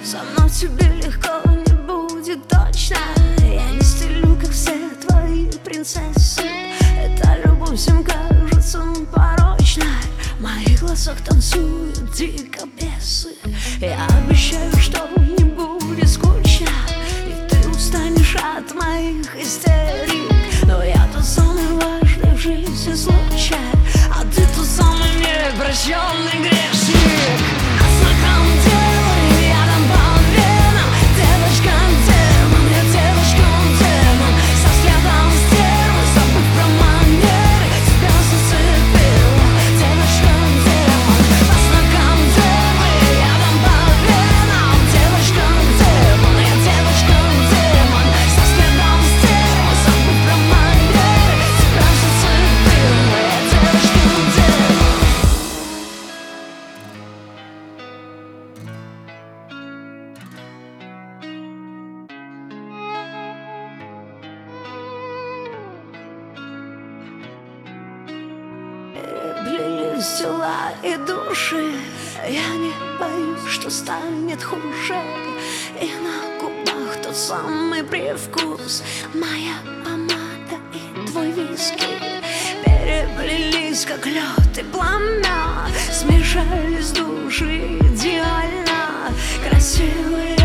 Со мной тебе легко не будет точно. Я не стелю, как все твои принцессы. Эта любовь всем кажется порочной. В моих глазах танцуют дико бесы. Я обещаю, что не будет скучно, и ты устанешь от моих истерик. Но я тот самый важный в жизни случай, а ты тот самый непрощенный грешник. На самом деле я там по венам. Девочка-демон, я девочка-демон. Со взглядом стервы, забыв про манеры, тебя зацепила. Девочка-демон, на самом деле я там по венам. Девочка-демон, я девочка-демон. Со взглядом стервы, забыв про манеры, тебя зацепила. Я девочка-демон. Переплелись тела и души. Я не боюсь, что станет хуже. И на губах тот самый привкус. Моя помада и твой виски переплелись, как лед и пламя. Смешались души идеально. Красивые